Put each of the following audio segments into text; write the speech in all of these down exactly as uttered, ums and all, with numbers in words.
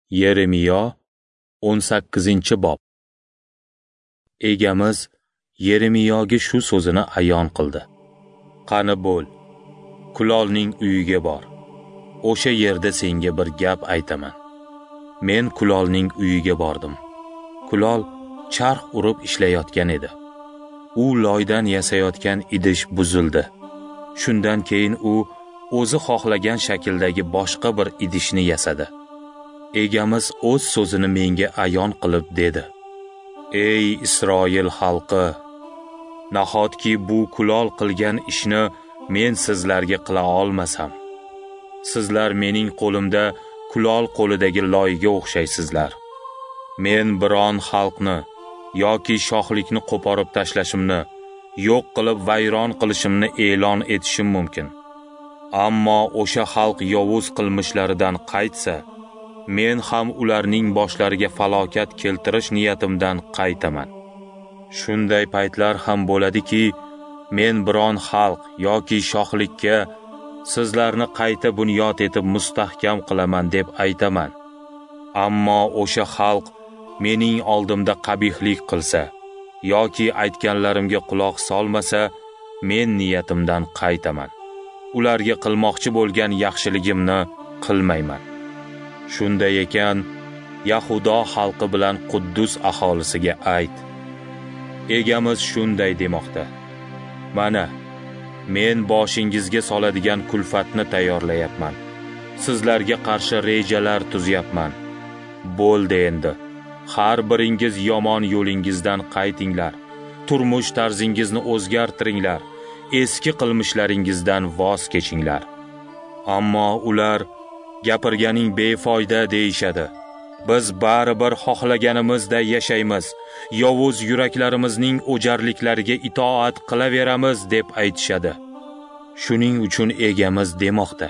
Yeremiyo o'n sakkizinchi bob. Egamiz Yeremiyoga shu so'zini ayon qildi. Qani bo'l, kulolning uyiga bor. O'sha yerda senga bir gap aytaman. Men kulolning uyiga bordim. Kulol charx urib ishlayotgan edi. U loydan yasayotgan idish buzildi. Shundan keyin u o'zi xohlagan shakldagi boshqa bir idishni yasadi. Egamiz o'z so'zini menga ayon qilib dedi: Ey Isroil xalqi, nahotki bu kulol qilgan ishni men sizlarga qila olmasam? Sizlar mening qo'limda kulol qo'lidagi loyga o'xshaysizlar. Men biron xalqni yoki shoxlikni qo'porib tashlashimni, yo'q qilib vayron qilishimni e'lon etishim mumkin. Ammo o'sha xalq yovuz qilmishlaridan qaytsa, men ham ularning boshlariga falokat keltirish niyatimdan qaytaman. Shunday paytlar ham bo'ladiki, men biron xalq yoki shoxlikka sizlarni qayta bunyod etib mustahkam qilaman deb aytaman. Ammo o'sha xalq mening oldimda qabihlik qilsa yoki aytganlarimga quloq solmasa, men niyatimdan qaytaman. Ularga qilmoqchi bo'lgan yaxshiligimni qilmayman. Shunday ekan, Yahudo xalqi bilan Quddus aholisiga ayt. Egamiz shunday demoqda: Mana, men boshingizga soladigan kulfatni tayyorlayapman. Sizlarga qarshi rejalar tuzyapman. Bo'ldi endi. Har biringiz yomon yo'lingizdan qaytinglar. Turmush tarzingizni o'zgartiringlar. Eski qilmishlaringizdan voz kechinglar. Ammo ular gapirganing befoyda deyishadi. Biz baribir xohlaganimizda yashaymiz, yovuz yuraklarimizning o'jarliklariga itoat qilaveramiz deb aytishadi. Shuning uchun egamiz demoqda: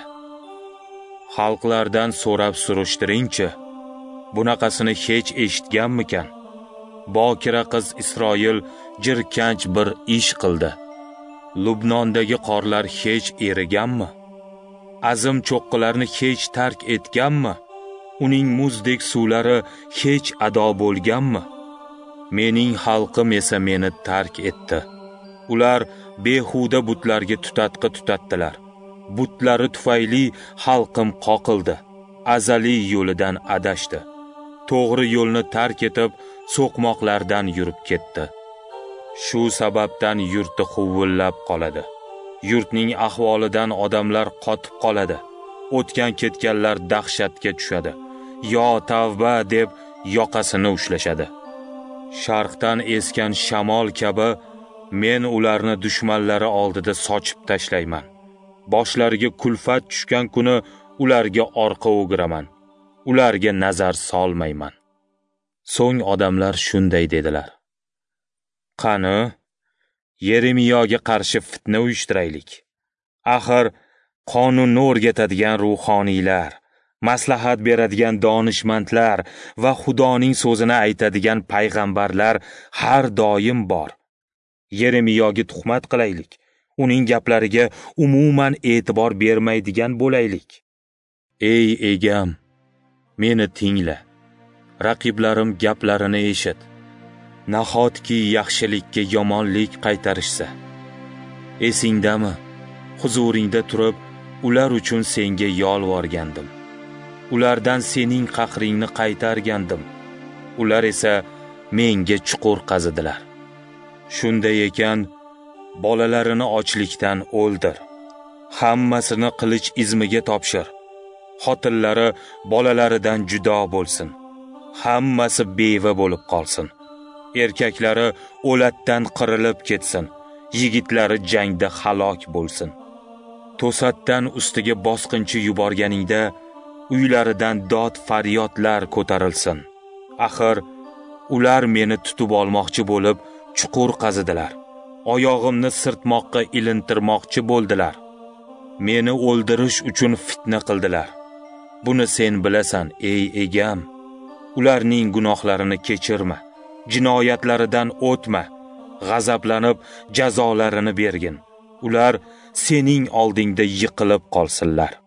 Xalqlardan so'rab surishtiringchi, bunaqasini hech eshitganmikan? Bokira qiz Isroil jirkanch bir ish qildi. Lubnondagi qorlar hech eriganmi? Azim cho'qqilarni hech tark etganmi? Uning muzdek suvlari hech ado bo'lganmi? Mening xalqim esa meni tark etdi. Ular behuda butlarga tutatqi tutatdilar. Butlari tufayli xalqim qoqildi. Azaliy yo'lidan adashdi. To'g'ri yo'lni tark etib, so'qmoqlardan yurib ketdi. Shu sababdan yurti huvillab qoladi. Yurtning ahvolidan odamlar qotib qoladi. O'tgan ketganlar dahshatga tushadi. Yo tavba deb yoqasini ushlashadi. Sharqdan esgan shamol kabi men ularni dushmanlari oldida sochib tashlayman. Boshlariga kulfat tushgan kuni ularga orqa o'giraman. Ularga nazar solmayman. So'ng odamlar shunday dedilar: Qani, Yeremiyoga qarshi fitna uyushtiraylik. Axir qonunni o'rgatadigan ruhoniylar, maslahat beradigan donishmandlar va Xudoning so'zini aytadigan payg'ambarlar har doim bor. Yeremiyoga tuhmat qilaylik. Uning gaplariga umuman e'tibor bermaydigan bo'laylik. Ey egam, meni tingla. Raqiblarim gaplarini eshit. Nahotki yaxshilikka yomonlik qaytarishsa? Esingdami? Huzuringda turib, ular uchun senga yolvorgandim. Ulardan sening qahringni qaytargandim. Ular esa menga chuqur qazidilar. Shunday ekan, bolalarini ochlikdan o'ldir. Hammasini qilich izmiga topshir. Xotinlari bolalaridan judo bo'lsin. Hammasi beva bo'lib qolsin. Erkaklari o'latdan qirilib ketsin. Yigitlari jangda halok bo'lsin. To'satdan ustiga bosqinchi yuborganingda uylaridan dod faryodlar ko'tarilsin. Axir ular meni tutib olmoqchi bo'lib chuqur qazidilar. Oyog'imni sirtmoqqa ilintirmoqchi bo'ldilar. Meni o'ldirish uchun fitna qildilar. Buni sen bilasan, ey egam. Ularning gunohlarini kechirma. Jinoyatlaridan o'tma. G'azablanib jazolarini bergin. Ular sening oldingda yiqilib qolsinlar.